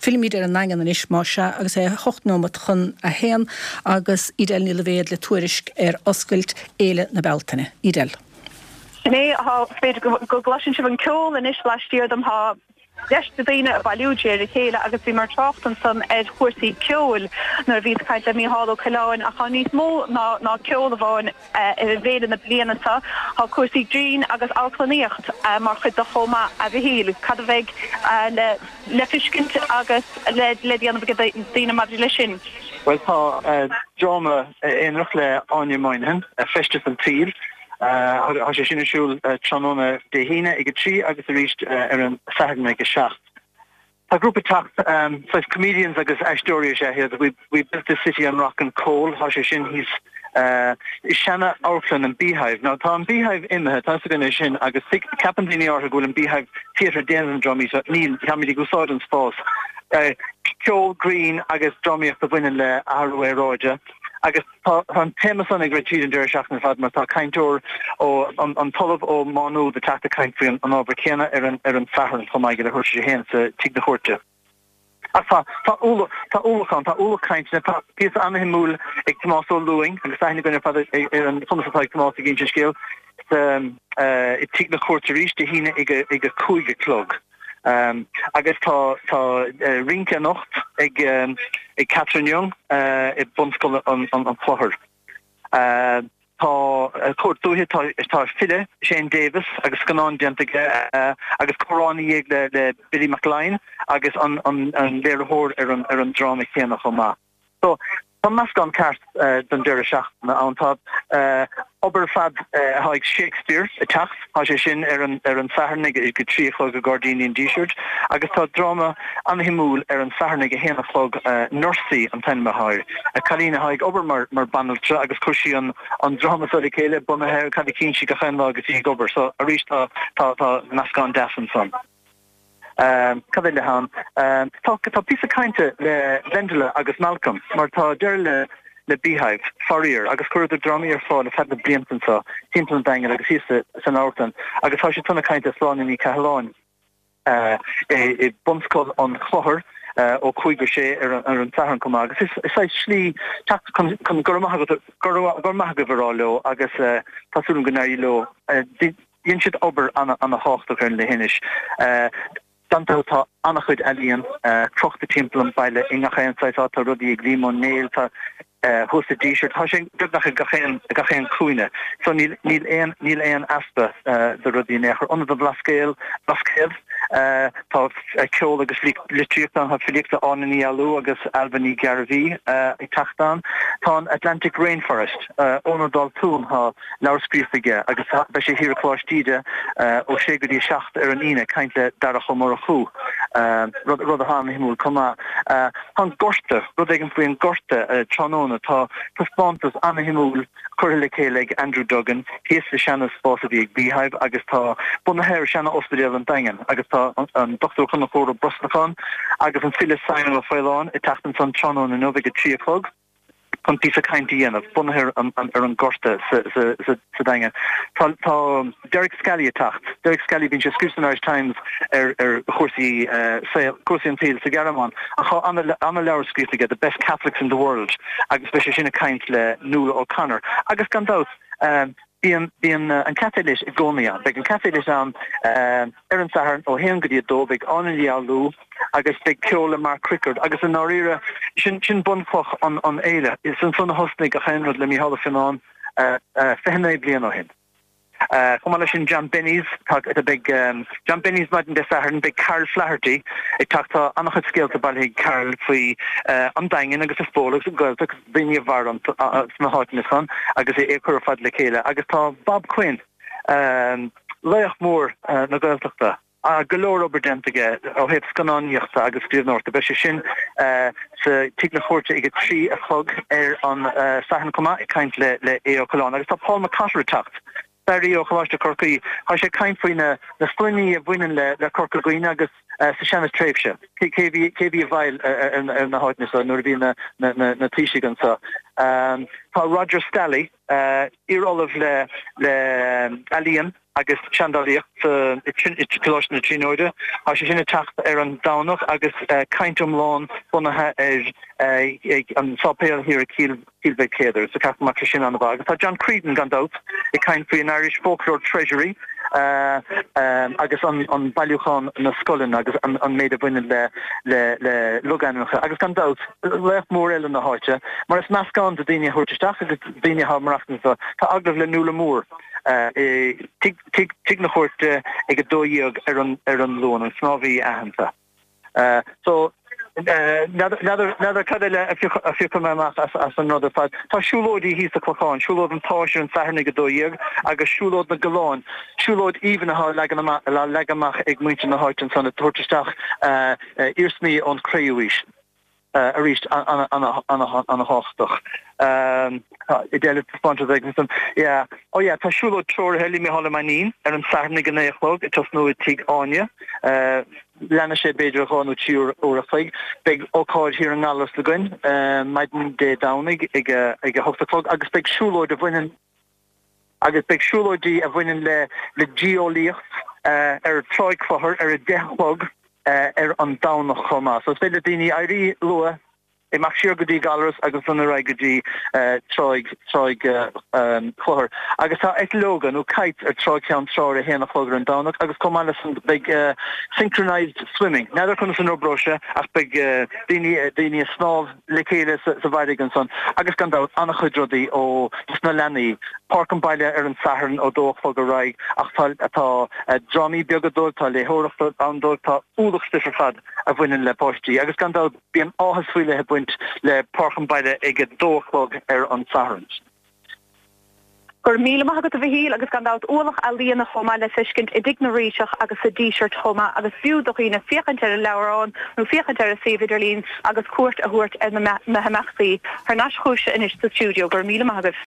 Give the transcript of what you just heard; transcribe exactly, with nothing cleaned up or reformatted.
filmíidir an nagan an ismá se agus é hochtnómat chun a héan agus idel ní le bhéad le tuairisc ar oscailt éile na Beltaine. Idel. Né ha beidir go glasin se an ceol in is last year dom ha Deist daine a bailúéir a chéile agus bhí mar trochtan san ar chuirsaí ceol nar bhís caiinte mí halló ceáin a cha níos mó ná ná ceol a bháin ar bhéile na blianata há cuasaí drín agus alclaníocht mar chud do chomá a bhí híl cad a bheith le le fiscint agus le le déanamh go daine madri lei sin. Well tá drama éonrach le Anya Moynihan a festas an tír. Uh, has sé sinnasúl tróna de híine ag trí agus a ríist ar an sagan me go seacht. A group of tacht, um, five comedians agus aistóir sé here that we we built the city on rock and coal. Has sé sin hís uh, Shanna Orflin and Beehive. Now tá an Beehive imhe tá gan sin agus capan daoine ortha go an Beehive theatre déan an drumí so níl chamí go sáid an spás. Uh, Ceol Green agus drumíocht a bhaine le Arway Roja. Agus an témas an ag réití an deir seach na fad mar tá caintúir ó an tolamh ó manú de tata caint faoin an ábhar céanna ar an ar an fearan chum aige le thuirse héan sa tí na chóirte. Ach tá tá úla tá úlachan tá úla caint na tá píos anna himúil ag Tomás ó Luing agus aithna gona fad ar an fundasáid Tomás ag ginse scéal i tí na chóirte ríiste híine ag a cúige clog. Um, agus tá tá uh, rinke nocht ag um, ag Catherine Young uh, i bonscoil an an an plochar. Uh, tá uh, cuairtúthe tá tá Fille Shane Davis agus ganán diantaige uh, agus choránaí ag le le Billy McLean agus an an an léirthóir ar an ar an drama chéanna chomá. So tá meascán ceart uh, don deir seachtainna antá uh, obair fad uh, haig Shakespeare a teach há sé sin ar an ar an fearnig i go tríchlog a Gardinian D-shirt agus tá drama an himúil ar an fearnig a héana chlog uh, Nursey an tainme hair a chalína haig obair mar mar banaltra agus cosí an an drama sa chéile buna hair cad cín si go chéanla agus í obair so a rís tá tá tá meascán deafan son. Um, Cad le han um, tá tá pí a cainte le Vendela agus Malcolm mar tá deir le le Beehive Fourier agus chuir a drumí ar fáil a fed na bliantan sa timpplan danger agus hí san átan agus tá sé tunna cainte sláin í Cahalán uh, i bonscoil an chlothar uh, ó chuige sé ar ar an tahan com agus is is slí chun chun gormacha gormacha bhrá leo agus uh, tasúm gnéir leo uh, dhéon siad obair anna anna hácht chun le hinis. Uh, Danto tá annach chud alíon uh, trochta timpplan baile ingachéan saitá tá rudí ag límón néil tá hosta D-shirt tá sé dubnach gachéan gachéan cúine so níl níl éon níl éon aspa de rudí nechar an do blascéil blascéil tá ceol agus litríochtán ha filíochta ánaí alú agus Albany Garvey ag tachtán tá Atlantic Rainforest ónadal tún ha leabharscríofaige agus be sé hir chláistíide ó sé go dtí seacht ar an ine cainte darach mar a chu rud rud a hána himúil comá an gorte rud ag an faoin gorte tróna tá taspátas anna himúil chuir le chéile ag Andrew Duggan híos le seanna spása bhí ag Beehive agus tá buna hair seanna ospidéal an daingen agus tá an doctor chuna chóir brosnachán agus an Phyllis Simon a fáileán i tatan san tróna na nóbh go trí chlog chun tí a caintí dhéanamh bunathair ar an gorta sa daingen. Tá Derek Scally a tacht. Derek Scally bín sé scríbs an Irish Times ar ar chósaí chósaí an tíl sa Garamán a chá anna leabharscríofaige the best Catholics in the world agus be sé sinna caint le Nuala O'Connor agus gan dát Bíon bíon an catéis i gcónaí beag an catéis an ar an sahar ó héan go dtí dó beag ánaí alú agus beag ceola mar cricard agus an áíre sin sin bunfoch an an éile is an sunna hosnig a chéanrad le mí hála finán fehanna blian ó hin. Chomá lei sin John Benny's a big um, John Benny's maidin de sahar an big Carl Flaherty ag tachtá annach chud scéalta bailthe Carl faoi uh, an daingen agus is spólagus an ghilteach bhíine bhar an sna háitina san agus é écur fad le chéile agus tá Bob Quinn um, leiach mór uh, na ghilteachta a golóir obair dentige ó héad scanáníochta agus scríbhnorta be sé sin uh, sa tí na chóirte ag trí a chlog ar an uh, sahan comá i caint le le é ó Colán agus tá Paul McCarthy tacht Barry ó choáiste Corcaí há sé caiint faoine na splunní a bhainean le le Corcaíine agus sa seanna tréimhse cé bhí a bhail ar na háitne sa nuair bhí na na tíise gan sa. Tá Roger Stalley ar olah le le Alíon agus seandáíocht itláisna tríóide, a sé sinna techt ar an dánach agus caiintom lán bunathe ar an sápéal hir a Kielbe céidir, so ceach mar sin an bhag. Tá John Creedon gan dat i caiin faoi an Irish Folklore Treasury, Uh, um, agus an, an bailúchan na scoilin agus an, an méid a bhuiine le, le, le lugannacha. Agus gan dat, lech mór eile na háite, mar is nascán de daine thuirteach agus daine ha marachtan sa, tá aglah le núla mór. Uh, tig na chuirte ag a dóíag ar an, ar an lón, an snábhí ahananta. Uh, so, Neidir cadile a fiú meach as an rud fad. Tá siúlódí hí a chláán, siúlód an táisiir an saharnig go dóíag agus siúlód na goláin. Siúlód íhanatha le legamach ag muinte na háitin san na tuairteisteach irsmí an créúis a ríist an hástoch. I déile sponsor agnisan. Ja, oh ja, tá siúlód troir helí mé hála manín ar an saharnig an éachlog, it tas nó tig áine. Lena sé beidir a gáinú tíúr ó a chuig, beag ócáid hir an gálas le goin, maidin dé dánig ag a hochtalog, agus beag siúlóid a bhuiinen agus beag siúlóidí a bhuiinen le le geolíocht ar troig chlohar ar a dechlog ar an dánach chomá. So spéile daoine airí lua I mac siar godí galras agus an ra godí troig troig chlohar. Agus tá eit logan ó kite ar troig cean tráir a héna chlogar an dánach, agus com an big synchronized swimming. Neidir chun san óbrose ach big daoine snáb le chéile sa bhaide an son. Agus gan dat anna chudrodí ó sna lení park an baile ar an saharn ó dóchfog a raig ach atá dramí beagadó tá le hóracht an dó tá úlach stifar fad a bhuiinen le postí. Agus gan dat bí an áhas fuile heb le parchan baile ag a dóchlog ar an saharns. Gur míle maigad a bhíl agus gan dat ólach a líana chomá le fiiscint i dignaríiseach agus a díseart chomá agus fiúdochína fiochantar a leabhrán nó fiochantar a sévidirlín agus cuairt a thuirt ar na meachtaí. Ar náis chúise in is sa stúdio gur míle maigad.